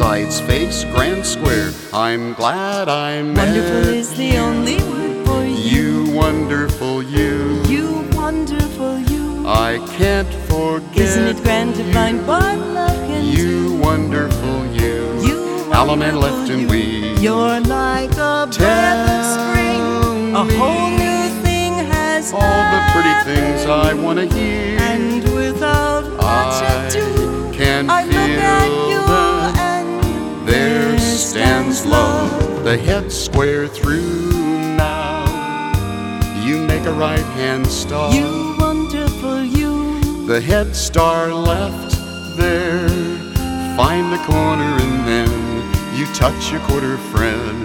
Sides, face, grand square. I'm glad I met Wonderful is the only word for you. you, wonderful you. You wonderful you. I can't forget. Isn't it grand to find what love can you, do? wonderful you. You Allemande wonderful left and you. we. You're like a breath of spring. A whole new thing has all the pretty things I want to hear. And without much ado, can I look at feel you that and there stands love, the head square through now. You make a right-hand star. You wonderful you. The head star left there. Find the corner and then you touch your quarter friend.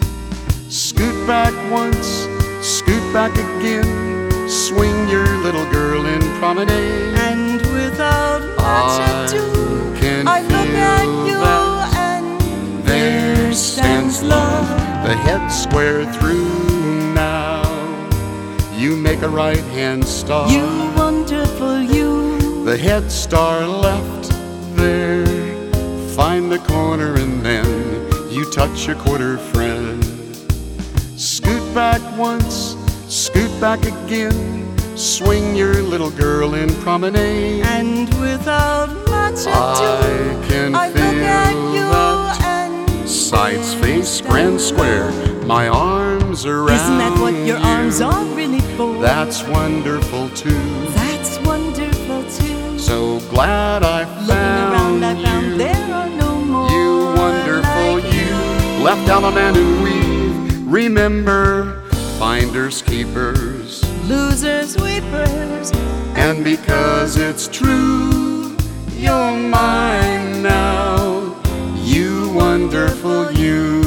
Scoot back once, scoot back again. Swing your little girl in promenade. And without much ado, can I look at feel you that and there stands love, the head square through now. You make a right-hand star. You wonderful you. The head star left there. Find the corner and then you touch your quarter friend. Scoot back once, scoot back again. Swing your little girl in promenade. And without much ado, I can I feel look at you that and sides, face, grand square. My arms around isn't that what your you. arms are really for? That's wonderful too. That's wonderful too. So glad I Looking around, I found you. there are no more You wonderful like you. Left Allemande and weave. Remember, finders, keepers. Losers, weepers. And because it's true, you're mine now. You wonderful you.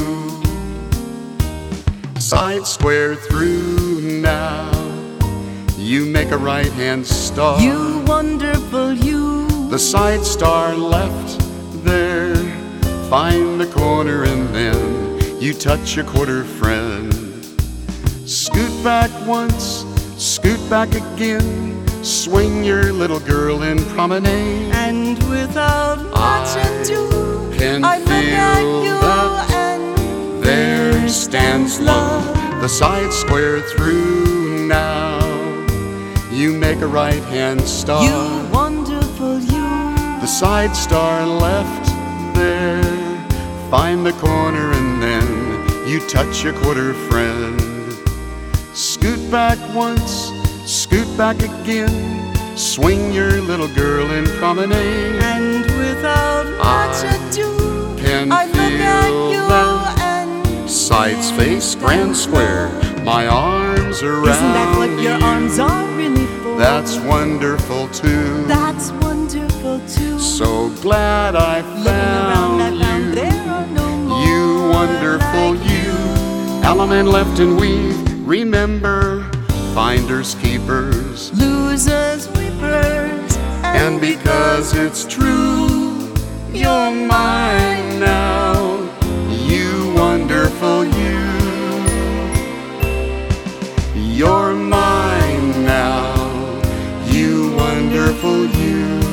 Side square through now. You make a right-hand star. You wonderful you. The side star left there. Find the corner and then you touch your quarter friend. Scoot back once, scoot back again. Swing your little girl in promenade. And without much ado, can I look at feel you that and there stands love, the side square through now. You make a right-hand star. you wonderful you. The side star left there. Find the corner and then you touch your quarter friend. Scoot back once, scoot back again. Swing your little girl in promenade. And without much ado, Can I look at feel you that and sides, face, grand square. My arms around isn't that what your you. arms are really for? That's wonderful too. That's wonderful too. So glad I Looking around, I found found you. there are no more You wonderful like you. Allemande left and weave. Remember, finders, keepers. Losers, weepers. And because it's true, you're mine now. You wonderful you. You're mine now. You wonderful you.